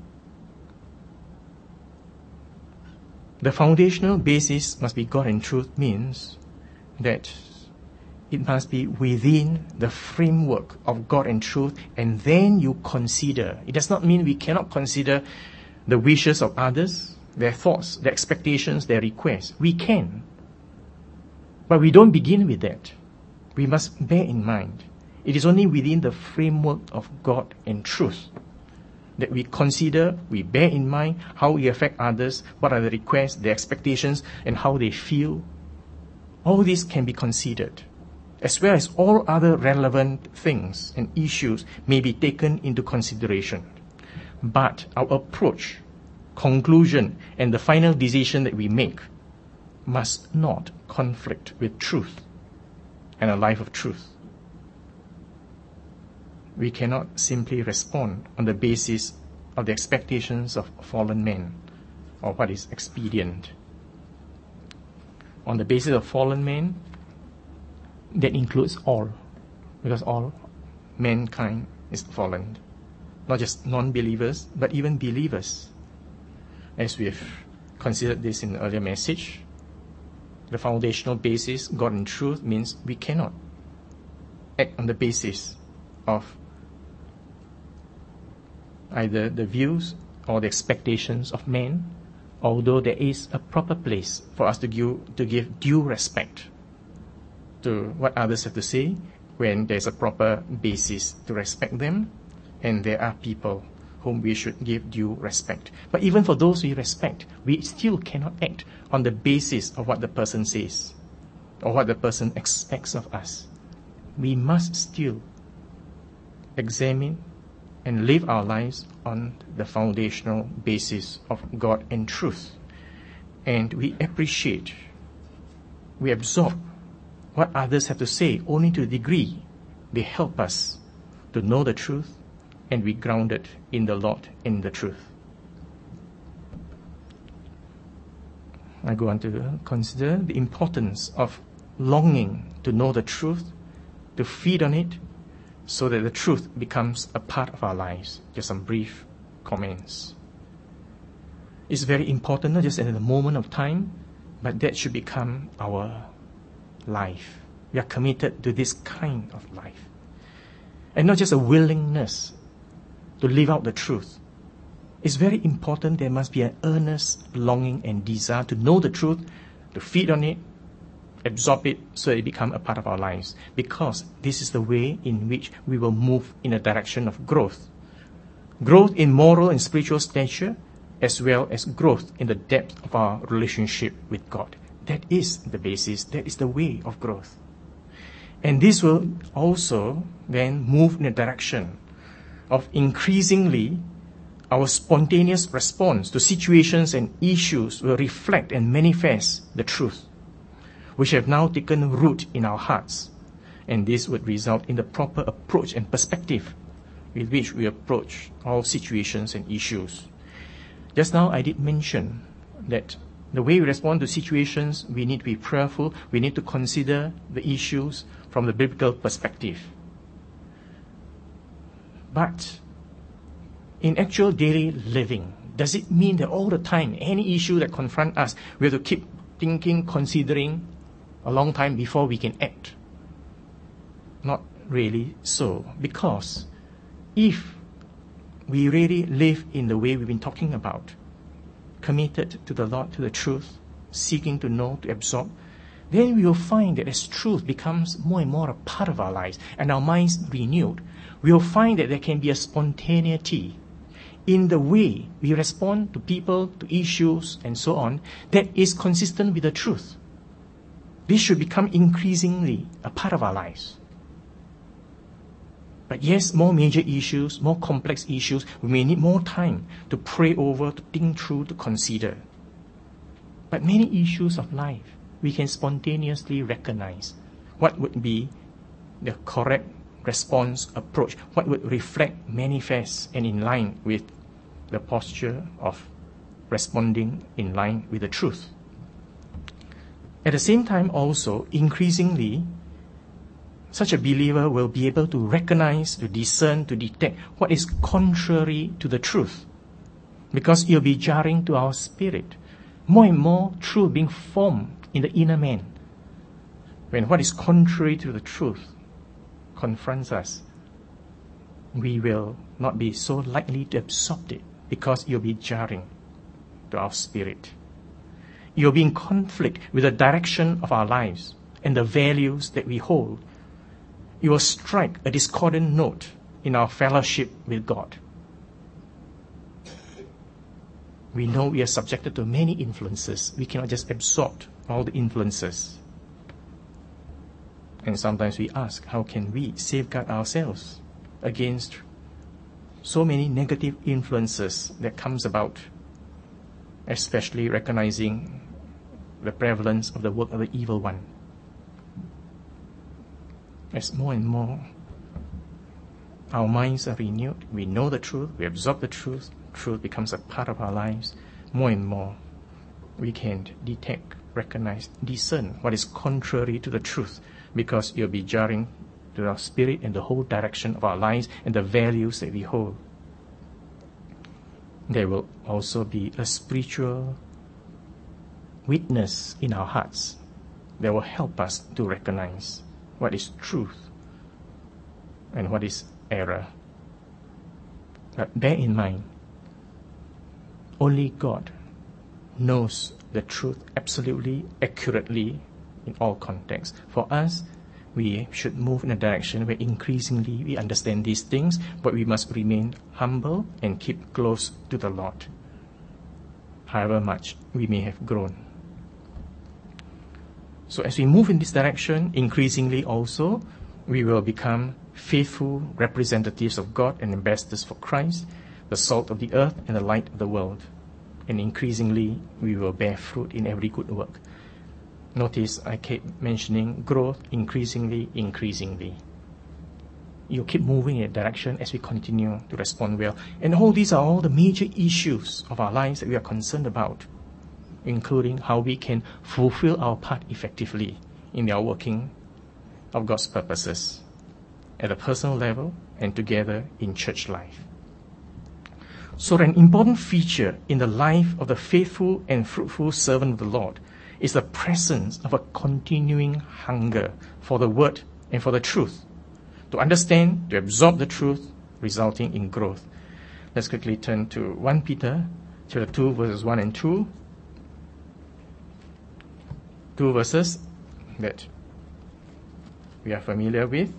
The foundational basis must be God and truth means that it must be within the framework of God and truth, and then you consider. It does not mean we cannot consider the wishes of others, their thoughts, their expectations, their requests. We can. But we don't begin with that. We must bear in mind, it is only within the framework of God and truth that we consider, we bear in mind how we affect others, what are the requests, their expectations, and how they feel. All this can be considered, as well as all other relevant things and issues may be taken into consideration. But our approach, conclusion, and the final decision that we make must not conflict with truth and a life of truth. We cannot simply respond on the basis of the expectations of fallen men or what is expedient. On the basis of fallen men, that includes all, because all mankind is fallen. Not just non-believers, but even believers. As we have considered this in the earlier message, the foundational basis, God and truth, means we cannot act on the basis of either the views or the expectations of men, although there is a proper place for us to give due respect to what others have to say when there's a proper basis to respect them, and there are people whom we should give due respect. But even for those we respect, we still cannot act on the basis of what the person says or what the person expects of us. We must still examine and live our lives on the foundational basis of God and truth. And we appreciate, we absorb what others have to say only to the degree they help us to know the truth, and we ground it in the Lord in the truth. I go on to consider the importance of longing to know the truth, to feed on it, so that the truth becomes a part of our lives. Just some brief comments. It's very important, not just at the moment of time, but that should become our life. We are committed to this kind of life. And not just a willingness to live out the truth. It's very important there must be an earnest longing and desire to know the truth, to feed on it, absorb it, so that it becomes a part of our lives. Because this is the way in which we will move in a direction of growth. Growth in moral and spiritual stature, as well as growth in the depth of our relationship with God. That is the basis, that is the way of growth. And this will also then move in a direction of increasingly our spontaneous response to situations and issues will reflect and manifest the truth, which have now taken root in our hearts. And this would result in the proper approach and perspective with which we approach all situations and issues. Just now I did mention that the way we respond to situations, we need to be prayerful, we need to consider the issues from the biblical perspective. But in actual daily living, does it mean that all the time, any issue that confronts us, we have to keep thinking, considering a long time before we can act? Not really so. Because if we really live in the way we've been talking about, committed to the Lord, to the truth, seeking to know, to absorb, then we will find that as truth becomes more and more a part of our lives and our minds renewed, we will find that there can be a spontaneity in the way we respond to people, to issues, and so on, that is consistent with the truth. This should become increasingly a part of our lives. But yes, more major issues, more complex issues, we may need more time to pray over, to think through, to consider. But many issues of life, we can spontaneously recognize what would be the correct response approach, what would reflect, manifest, and in line with the posture of responding in line with the truth. At the same time also, increasingly, such a believer will be able to recognize, to discern, to detect what is contrary to the truth. Because it will be jarring to our spirit. More and more truth being formed in the inner man. When what is contrary to the truth confronts us, we will not be so likely to absorb it because it will be jarring to our spirit. It will be in conflict with the direction of our lives and the values that we hold. It will strike a discordant note in our fellowship with God. We know we are subjected to many influences. We cannot just absorb all the influences. And sometimes we ask, how can we safeguard ourselves against so many negative influences that comes about, especially recognizing the prevalence of the work of the evil one. As more and more our minds are renewed, we know the truth, we absorb the truth, truth becomes a part of our lives, more and more we can detect, recognize, discern what is contrary to the truth, because it will be jarring to our spirit and the whole direction of our lives and the values that we hold. There will also be a spiritual witness in our hearts that will help us to recognize what is truth and what is error. But bear in mind, only God knows the truth absolutely, accurately, in all contexts. For us, we should move in a direction where increasingly we understand these things, but we must remain humble and keep close to the Lord, however much we may have grown. So as we move in this direction, increasingly also, we will become faithful representatives of God and ambassadors for Christ, the salt of the earth and the light of the world. And increasingly, we will bear fruit in every good work. Notice I keep mentioning growth, increasingly. You keep moving in a direction as we continue to respond well. And all these are all the major issues of our lives that we are concerned about, including how we can fulfill our part effectively in the working of God's purposes at a personal level and together in church life. So an important feature in the life of the faithful and fruitful servant of the Lord is the presence of a continuing hunger for the word and for the truth, to understand, to absorb the truth, resulting in growth. Let's quickly turn to 1 Peter chapter 2, verses 1 and 2. 2 verses that we are familiar with.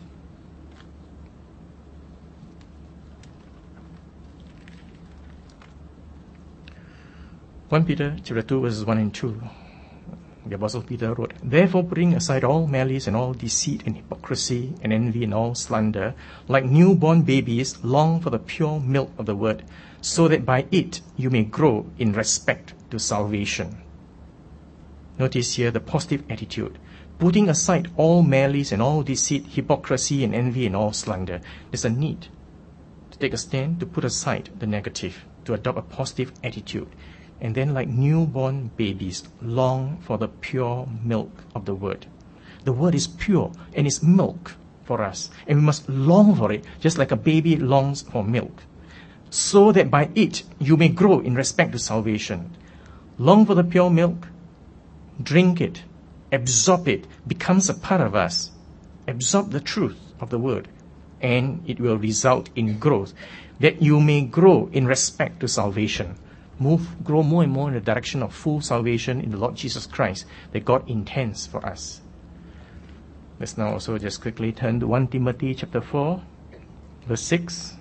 Peter chapter 2, verses 1 and 2. The Apostle Peter wrote, "Therefore putting aside all malice and all deceit and hypocrisy and envy and all slander, like newborn babies, long for the pure milk of the word, so that by it you may grow in respect to salvation." Notice here the positive attitude. Putting aside all malice and all deceit, hypocrisy and envy and all slander. There's a need to take a stand, to put aside the negative, to adopt a positive attitude. And then like newborn babies, long for the pure milk of the word. The word is pure and it's milk for us. And we must long for it, just like a baby longs for milk. So that by it you may grow in respect to salvation. Long for the pure milk, drink it, absorb it, becomes a part of us. Absorb the truth of the word, and it will result in growth, that you may grow in respect to salvation. Grow more and more in the direction of full salvation in the Lord Jesus Christ that God intends for us. Let's now also just quickly turn to 1 Timothy chapter 4, verse 6.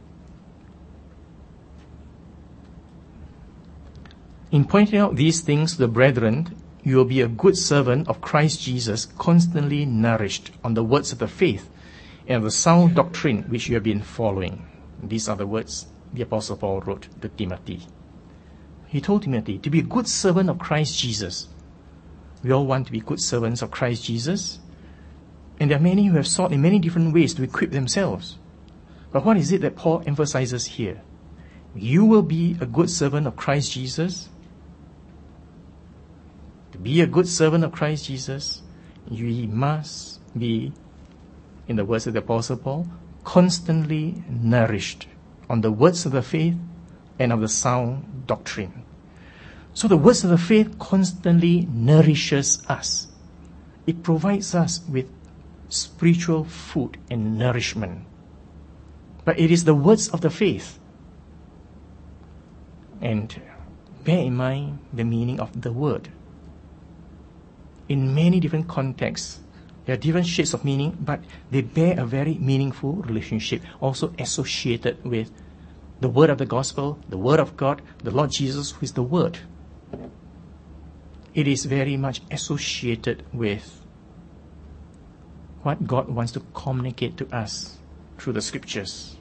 In pointing out these things to the brethren, you will be a good servant of Christ Jesus, constantly nourished on the words of the faith and of the sound doctrine which you have been following. These are the words the Apostle Paul wrote to Timothy. He told Timothy to be a good servant of Christ Jesus. We all want to be good servants of Christ Jesus. And there are many who have sought in many different ways to equip themselves. But what is it that Paul emphasizes here? You will be a good servant of Christ Jesus To be a good servant of Christ Jesus, we must be, in the words of the Apostle Paul, constantly nourished on the words of the faith and of the sound doctrine. So the words of the faith constantly nourishes us. It provides us with spiritual food and nourishment. But it is the words of the faith. And bear in mind the meaning of the word. In many different contexts, there are different shades of meaning, but they bear a very meaningful relationship, also associated with the word of the gospel, the word of God, the Lord Jesus, who is the word. It is very much associated with what God wants to communicate to us through the scriptures.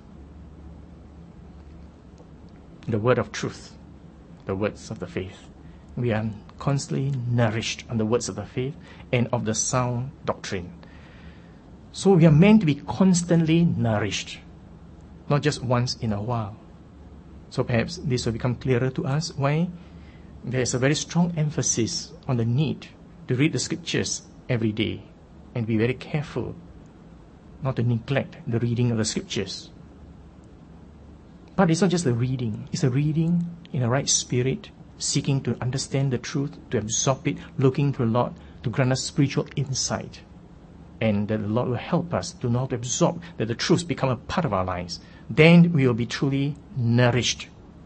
The word of truth, the words of the faith. We are constantly nourished on the words of the faith and of the sound doctrine. So we are meant to be constantly nourished, not just once in a while. So perhaps this will become clearer to us why there is a very strong emphasis on the need to read the scriptures every day and be very careful not to neglect the reading of the scriptures. But it's not just the reading, it's a reading in the right spirit, seeking to understand the truth, to absorb it, looking to the Lord to grant us spiritual insight. And that the Lord will help us to know how to absorb, that the truths become a part of our lives. Then we will be truly nourished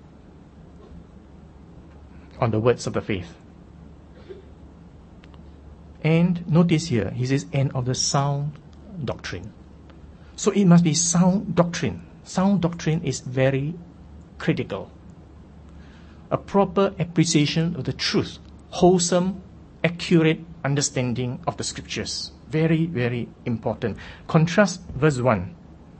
on the words of the faith. And notice here, he says, and of the sound doctrine. So it must be sound doctrine. Sound doctrine is very critical. A proper appreciation of the truth, wholesome, accurate understanding of the scriptures. Very, very important. Contrast verse 1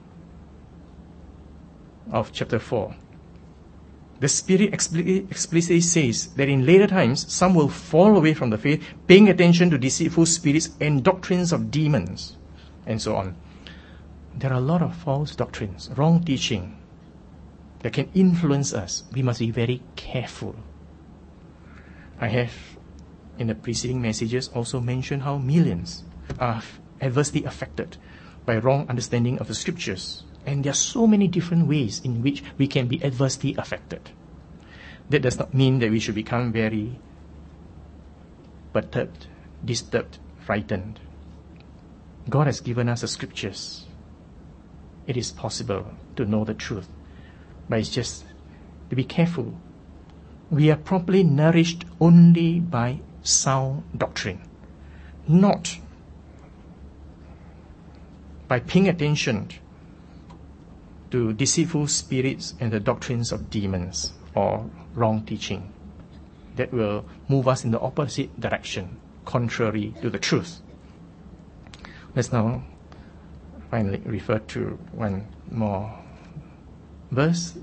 of chapter 4. The Spirit explicitly says that in later times, some will fall away from the faith, paying attention to deceitful spirits and doctrines of demons, and so on. There are a lot of false doctrines, wrong teaching that can influence us. We must be very careful. I have, in the preceding messages, also mentioned how millions are adversely affected by wrong understanding of the scriptures. And there are so many different ways in which we can be adversely affected. That does not mean that we should become very perturbed, disturbed, frightened. God has given us the scriptures. It is possible to know the truth. But it's just to be careful. We are properly nourished only by sound doctrine, not by paying attention to deceitful spirits and the doctrines of demons or wrong teaching that will move us in the opposite direction, contrary to the truth. Let's now finally refer to one more verse.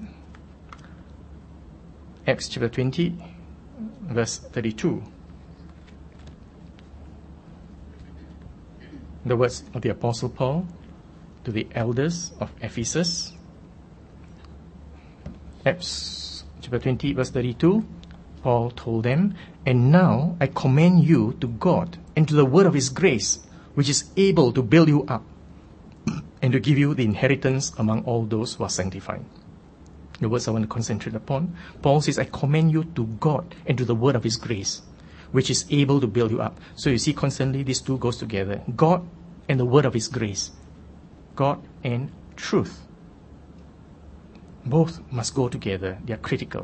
Acts chapter 20, verse 32. The words of the Apostle Paul to the elders of Ephesus. Acts chapter 20, verse 32, Paul told them, and now I commend you to God and to the word of his grace, which is able to build you up and to give you the inheritance among all those who are sanctified. The words I want to concentrate upon. Paul says, I commend you to God and to the word of his grace, which is able to build you up. So you see, constantly these two goes together. God and the word of his grace. God and truth. Both must go together. They are critical.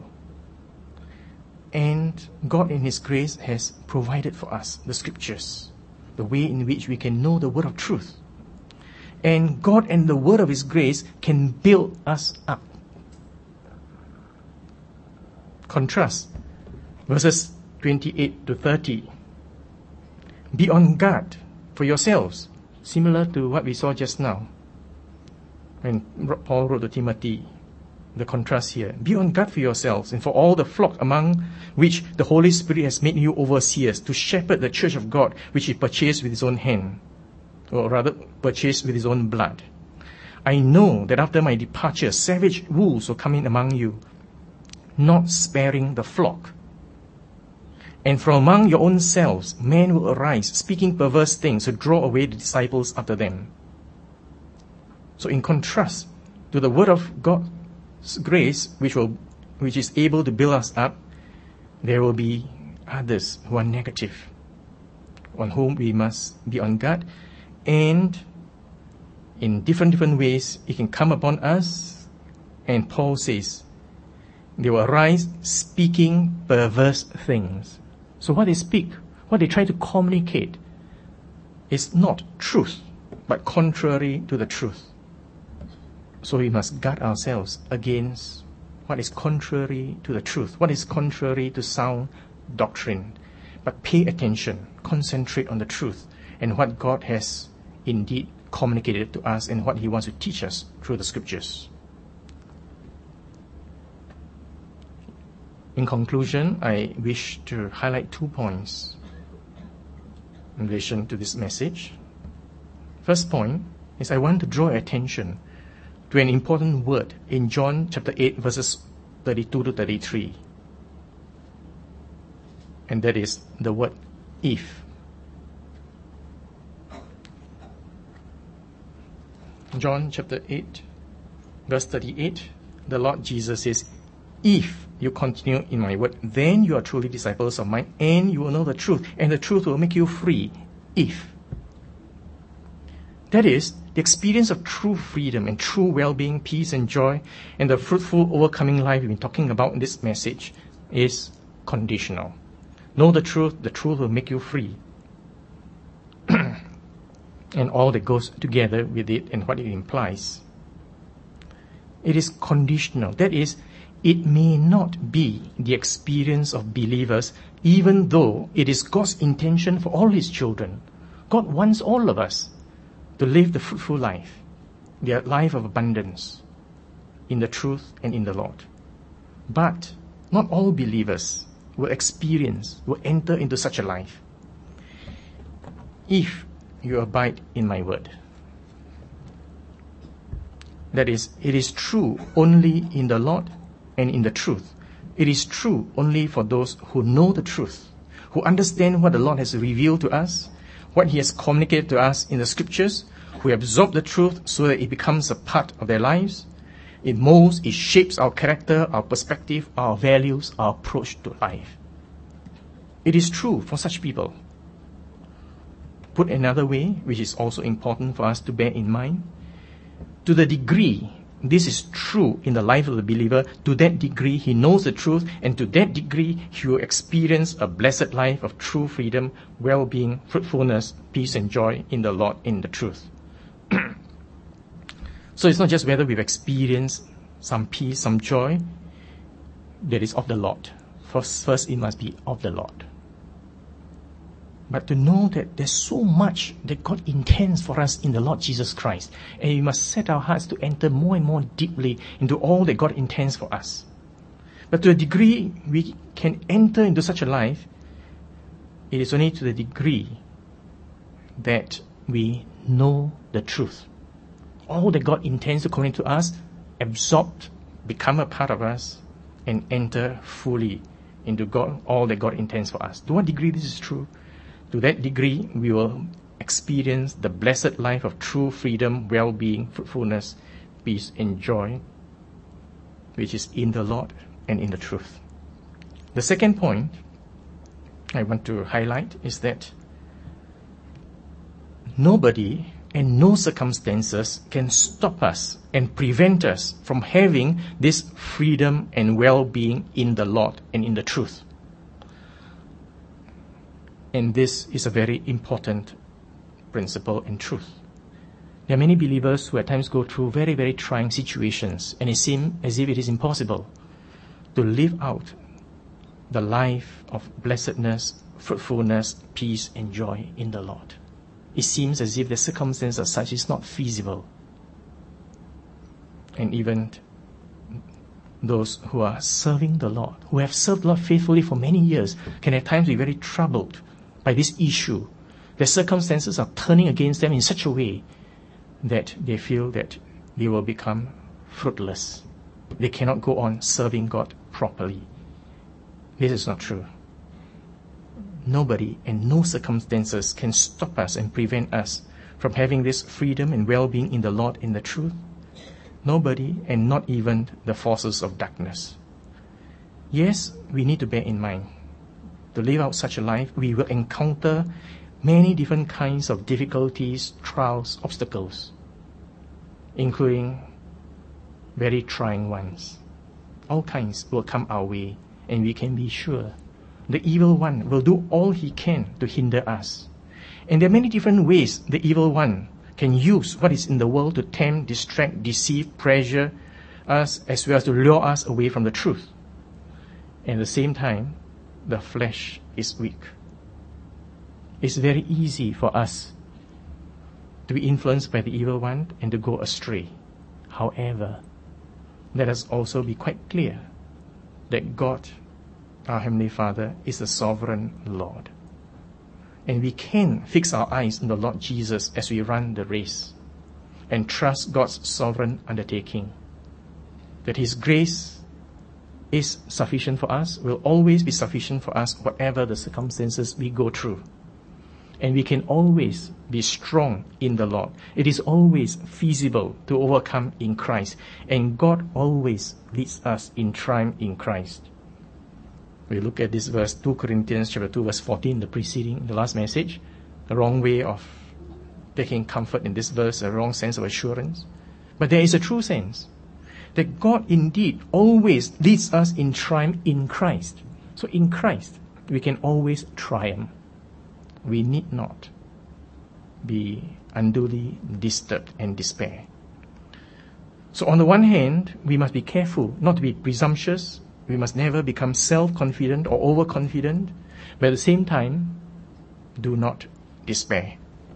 And God in his grace has provided for us the scriptures, the way in which we can know the word of truth. And God and the word of his grace can build us up. Contrast verses 28 to 30. Be on guard for yourselves, similar to what we saw just now when Paul wrote to Timothy. The contrast here. Be on guard for yourselves and for all the flock among which the Holy Spirit has made you overseers to shepherd the church of God, which he purchased with his own hand, or rather purchased with his own blood. I know that after my departure, savage wolves will come in among you, not sparing the flock. And from among your own selves, men will arise, speaking perverse things to draw away the disciples after them. So in contrast to the word of God's grace, which is able to build us up, there will be others who are negative, on whom we must be on guard, and in different ways it can come upon us. And Paul says, they will arise speaking perverse things. So what they speak, what they try to communicate, is not truth, but contrary to the truth. So we must guard ourselves against what is contrary to the truth, what is contrary to sound doctrine. But pay attention, concentrate on the truth and what God has indeed communicated to us and what He wants to teach us through the Scriptures. In conclusion, I wish to highlight 2 points in relation to this message. First point is I want to draw your attention to an important word in John chapter 8 verses 32 to 33. And that is the word if. John chapter 8 verse 38, the Lord Jesus says, if you continue in my word, then you are truly disciples of mine, and you will know the truth, and the truth will make you free. If. That is, the experience of true freedom and true well-being, peace and joy, and the fruitful overcoming life we've been talking about in this message is conditional. Know the truth will make you free. And all that goes together with it and what it implies. It is conditional. That is, it may not be the experience of believers, even though it is God's intention for all His children. God wants all of us to live the fruitful life, the life of abundance, in the truth and in the Lord. But not all believers will enter into such a life. If you abide in my word. That is, it is true only in the Lord and in the truth. It is true only for those who know the truth, who understand what the Lord has revealed to us, what He has communicated to us in the Scriptures, who absorb the truth so that it becomes a part of their lives. It molds, it shapes our character, our perspective, our values, our approach to life. It is true for such people. Put another way, which is also important for us to bear in mind, to the degree this is true in the life of the believer, to that degree he knows the truth, and to that degree he will experience a blessed life of true freedom, well-being, fruitfulness, peace and joy in the Lord, in the truth. So it's not just whether we've experienced some peace, some joy that is of the Lord. First it must be of the Lord. But to know that there's so much that God intends for us in the Lord Jesus Christ. And we must set our hearts to enter more and more deeply into all that God intends for us. But to a degree we can enter into such a life, it is only to the degree that we know the truth. All that God intends to communicate to us, absorbed, become a part of us, and enter fully into God, all that God intends for us. To what degree this is true? To that degree, we will experience the blessed life of true freedom, well-being, fruitfulness, peace, and joy, which is in the Lord and in the truth. The second point I want to highlight is that nobody and no circumstances can stop us and prevent us from having this freedom and well-being in the Lord and in the truth. And this is a very important principle and truth. There are many believers who at times go through very, very trying situations, and it seems as if it is impossible to live out the life of blessedness, fruitfulness, peace, and joy in the Lord. It seems as if the circumstances as such is not feasible. And even those who are serving the Lord, who have served the Lord faithfully for many years, can at times be very troubled by this issue. Their circumstances are turning against them in such a way that they feel that they will become fruitless. They cannot go on serving God properly. This is not true. nobody and no circumstances can stop us and prevent us from having this freedom and well-being in the Lord in the truth. Nobody, and not even the forces of darkness. Yes, we need to bear in mind, to live out such a life, we will encounter many different kinds of difficulties, trials, obstacles, including very trying ones. All kinds will come our way, and we can be sure the evil one will do all he can to hinder us. And there are many different ways the evil one can use what is in the world to tempt, distract, deceive, pressure us, as well as to lure us away from the truth. And at the same time, the flesh is weak. It's very easy for us to be influenced by the evil one and to go astray. However, let us also be quite clear that God, our Heavenly Father, is the sovereign Lord. And we can fix our eyes on the Lord Jesus as we run the race and trust God's sovereign undertaking, that His grace is sufficient for us, will always be sufficient for us, whatever the circumstances we go through. And we can always be strong in the Lord. It is always feasible to overcome in Christ. And God always leads us in triumph in Christ. We look at this verse, 2 Corinthians chapter 2, verse 14, the last message. The wrong way of taking comfort in this verse, a wrong sense of assurance. But there is a true sense that God indeed always leads us in triumph in Christ. So in Christ, we can always triumph. We need not be unduly disturbed and despair. So on the one hand, we must be careful not to be presumptuous. We must never become self-confident or overconfident. But at the same time, do not despair.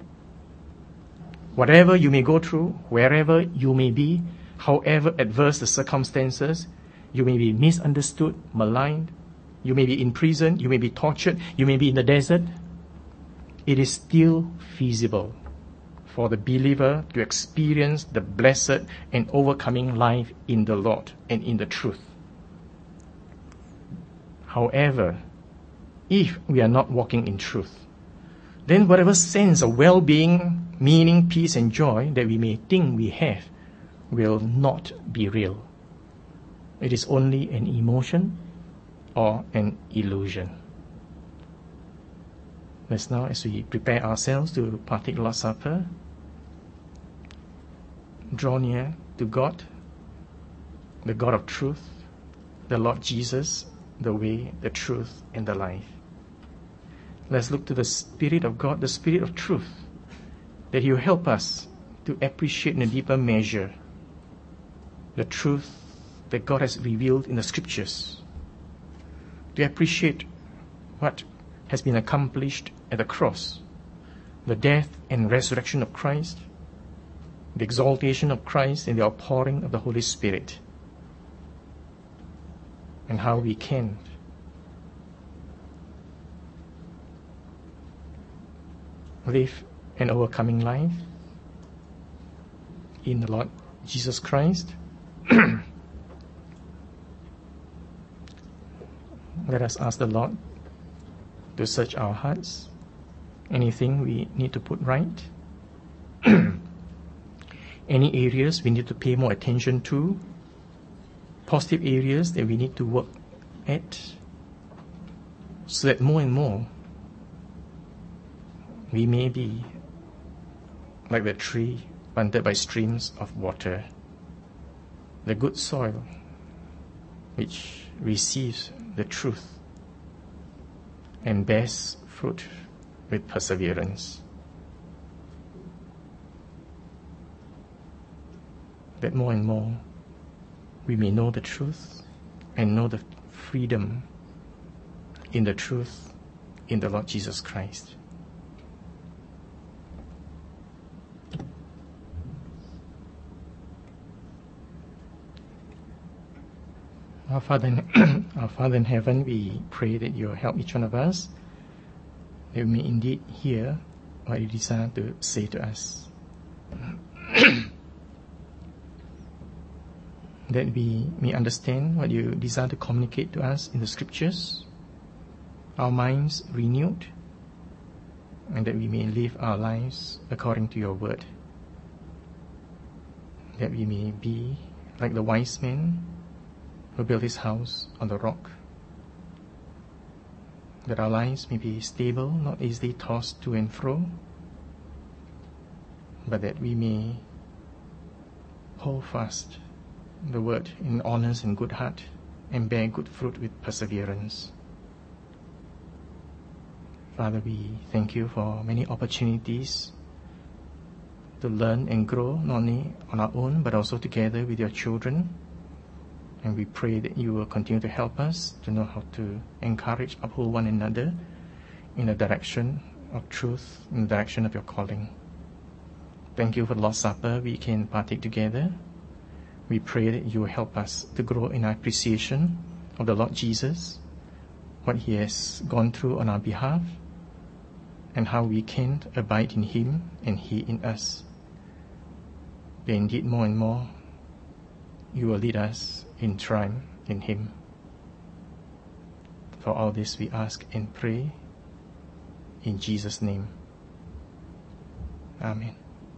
Whatever you may go through, wherever you may be, however adverse the circumstances, you may be misunderstood, maligned, you may be in prison, you may be tortured, you may be in the desert. It is still feasible for the believer to experience the blessed and overcoming life in the Lord and in the truth. However, if we are not walking in truth, then whatever sense of well-being, meaning, peace and joy that we may think we have will not be real. It is only an emotion or an illusion. Let's now, as we prepare ourselves to partake Lord's Supper, draw near to God, the God of truth, the Lord Jesus, the way, the truth, and the life. Let's look to the Spirit of God, the Spirit of truth, that He will help us to appreciate in a deeper measure the truth that God has revealed in the Scriptures, to appreciate what has been accomplished at the cross, the death and resurrection of Christ, the exaltation of Christ, and the outpouring of the Holy Spirit, and how we can live an overcoming life in the Lord Jesus Christ. Let us ask the Lord to search our hearts. Anything we need to put right? Any areas we need to pay more attention to? Positive areas that we need to work at, so that more and more we may be like the tree planted by streams of water, the good soil which receives the truth and bears fruit with perseverance. That more and more we may know the truth and know the freedom in the truth in the Lord Jesus Christ. Our Father in heaven, we pray that you will help each one of us, that we may indeed hear what you desire to say to us. That we may understand what you desire to communicate to us in the Scriptures. our minds renewed, and that we may live our lives according to your word, that we may be like the wise man who built his house on the rock, that our lives may be stable, not easily tossed to and fro, but that we may hold fast the word in honest and good heart and bear good fruit with perseverance. Father, we thank you for many opportunities to learn and grow, not only on our own, but also together with your children. And we pray that you will continue to help us to know how to encourage, uphold one another in the direction of truth, in the direction of your calling. Thank you for the Lord's Supper we can partake together. We pray that you will help us to grow in our appreciation of the Lord Jesus, what he has gone through on our behalf, and how we can abide in him and he in us. That indeed more and more you will lead us in triumph in him. For all this we ask and pray in Jesus' name. Amen.